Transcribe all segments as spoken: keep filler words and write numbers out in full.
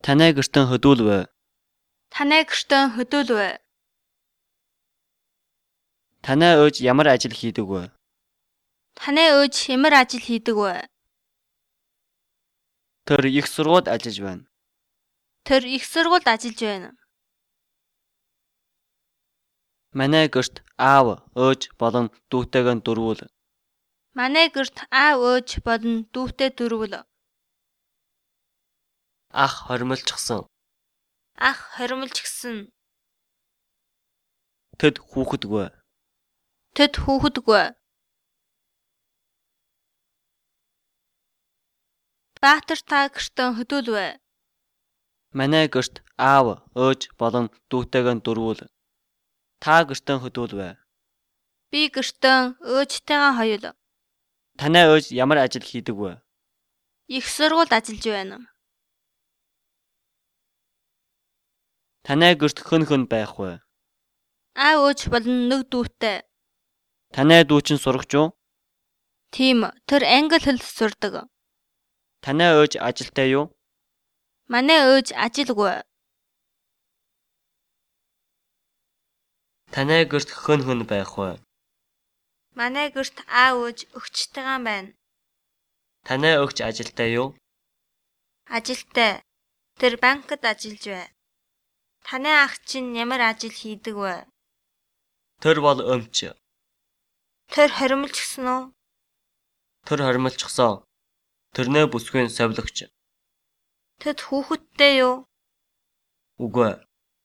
Танай гэртэн хөдөлвэ. Танай гэртэн хөдөөлвэ. Танай ээж ямар ажил хийдэг вэ? Танай ээж ямар ажил хийдэг вэ? Тэр их сургуульд ажиллаж байна. Тэр их сургуульд ажиллаж байна. Манай гэрт аав, ээж болон дүүтэйгээ дөрвөл. Манай гэрт аав, ээж болон дүүтэй дөрвөл. Ах хоримлчихсан. Ах хоримлчихсан. Тэд хүүхэдгүй. Тэд хүүхэдгүй. Баатар та гэртэн хөдөөлвэ. Манай гэрт аав, ээж болон дүүтэйгээ дөрвөл. Та гэртэн хөдөлвэ. Би гэртэн ээжтэйгээ хоёул. Танай ээж ямар ажил хийдэг вэ? Их сургуульд ажиллаж байна. Танай гэрт хэн хэн байх вэ? Аав, ээж болон нэг дүүтэй. Танай дүү чинь сурагч уу? Тийм, тэр англи хэл сурдаг. Танай ээж ажилтай юу? Манай ээж ажилгүй. Танай гэрт хэн хэн байх вэ? Манай гэрт аав, ээж өгчтэйгээ байна. Танай өгч ажилтай юу? Ажилтай. Тэр банкд ажиллаж байна. Танай ах чинь ямар ажил хийдэг вэ? Тэр бол өмч. Тэр хоримлчихсан уу? Тэр хоримлчихсан. Тэрнээ бүсгүй совлогч. Тэд хүүхэдтэй юу? Үгүй.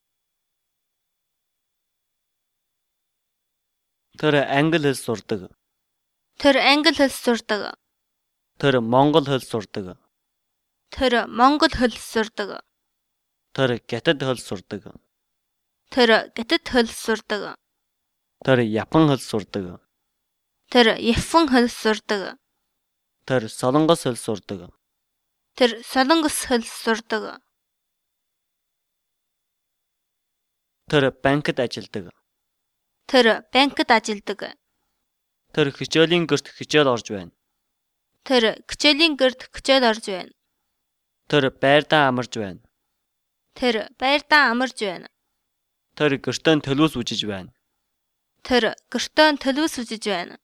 Тэр англи хэл сурдаг. Тэр англи хэл сурдаг. Тэр монгол хэл сурдаг. Тэр монгол хэл сурдаг. Тэр гятад хэл сурдаг. Тэр гятад хэл сурдаг. Тэр япон хэл сурдаг. Тэр япон хэл сурдаг. Тэр солонгос хэл сурдаг. Тэр солонгос хэл сурдаг. Тэр банкд ажилладаг. Тэр банкд ажилладаг. Тэр хичээлийн гэрт хичээл орж байна. Тэр хичээлийн гэрт хичээл орж байна. Тэр байрдаа амарж байна. Тэр байрдаа амарж байна. Тэр гэртээ төлөвс үжиж байна. Тэр гэртээ төлөвс үжиж байна.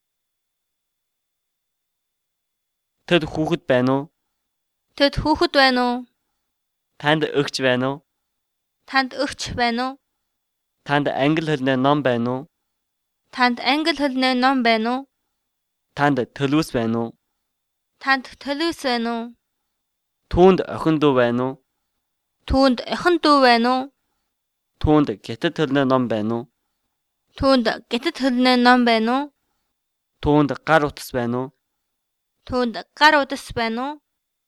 Тэд хүүхэд байна уу? Тэд хүүхэд байна уу? Танд өгч байна уу? Танд өгч байна уу? Танд англи хэлний ном байна уу? Танд англи хэлний ном байна уу? Танд төлөвс байна уу? Танд төлөвс байна уу? Түүнд охин дүү байна уу? Түүнд охин дүү байна уу? Түүнд гятад хэлний ном байна уу? Түүнд гятад хэлний ном байна уу? Түүнд гар утас байна уу? Түүнд гар удас байна уу?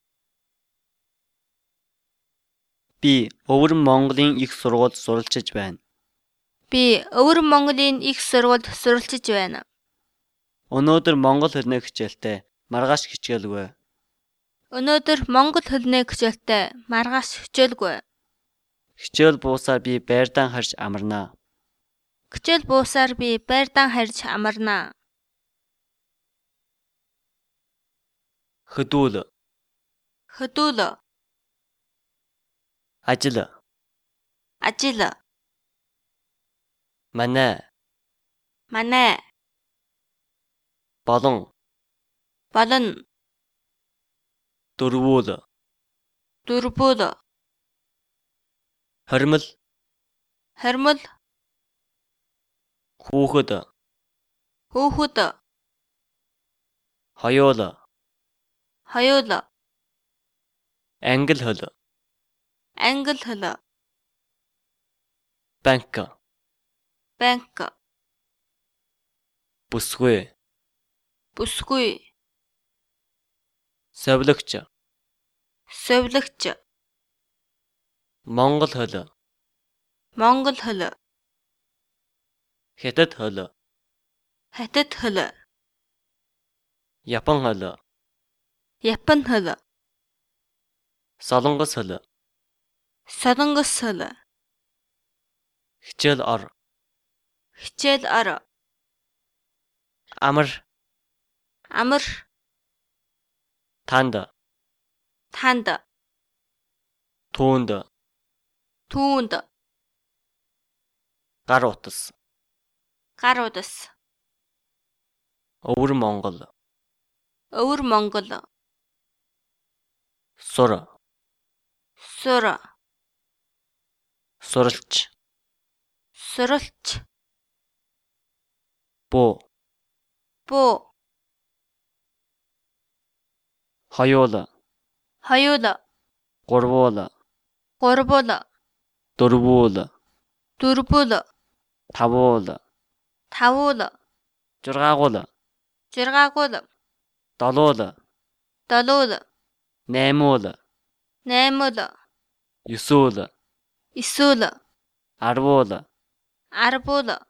Би Өвөр Монголын их сургуульд суралцж байна. Би Өвөр Монголын их сургуульд суралцж байна. Өнөөдөр монгол хэлний хичээлтэй маргааш хичээлгүй. Өнөөдөр монгол хэлний хичээлтэй маргааш хичээлгүй. Хичээл буусаар би байрдаа харж амарнаа. Хичээл буусаар би байрдаа харж амарнаа. Хөдүүл. Хөдөөл. Ажил. Ажил. Манай. Манай. Болон. Болон. Дөрвүүл. Дөрвөл. Хоримл. Хормол. Хүүхэд. Хүүхэд. Хоёул. Хоёул. Англи хэл. Англи хэл. Банк. Банк. Бүсгүй. Бүсгүй. Совлогч. Совлогч. Монгол хэл. Монгол хэл. Хятад хэл. Хятад хэл. Япон хэл. Япон хэл. Солонгос хэл. Солонгос хэл. Хичээл ор. Хичээл ор. Амар. Амар. Танд. Танд. Түүнд, түүнд, гар утас, гар удас, өвөр Монгол, өвөр Монгол, сур, сур, суралч, суралч, буу, буу, хоёул, хоёул, гурвуул, гурвуул, дөрвүүл, дөрвүүл, тавуул, тавуул, жургаагуул, жиргаагуул, долуул, долуул, наймуул, наймуул, есүүл, эсүүл, арвуул, арвуул,